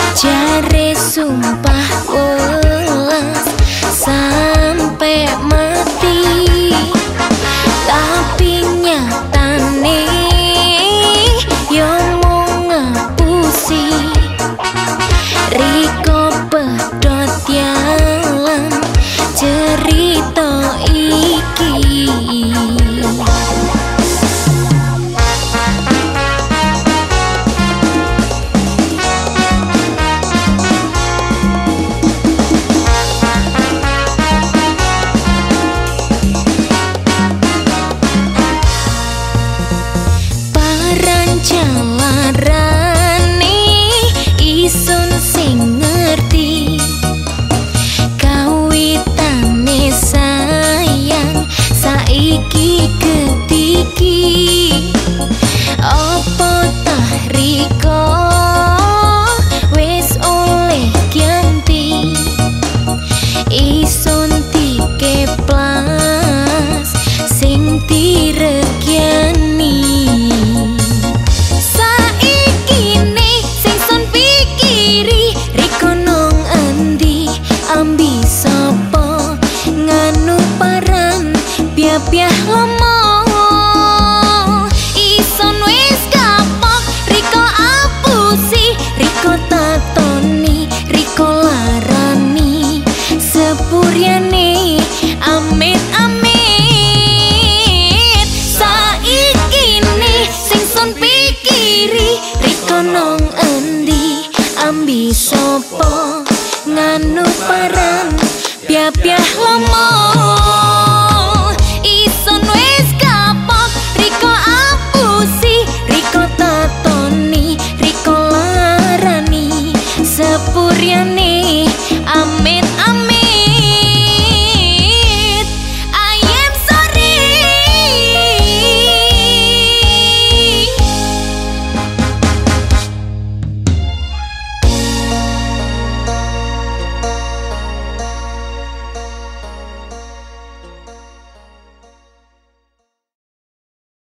Jare sumpah welas sampai mati, tapi nyatane yo mung ngapusi. Riko pedhot yalan cerita iki. Jalarane isun sing ngerti, kawitane sayang saiki ketiki. Apa tah Riko wis oleh ganti, isun tikeplas sing diregyani. Ambi sapa nganu paran piah-piah lomo, ison wis kapok Riko apusi. Riko tatoni, Riko larani, sepuryane amit-amit. Saiki ne sing sun pikiri, Riko nong endi, ambi sapa nganu paran piah-piah lomo.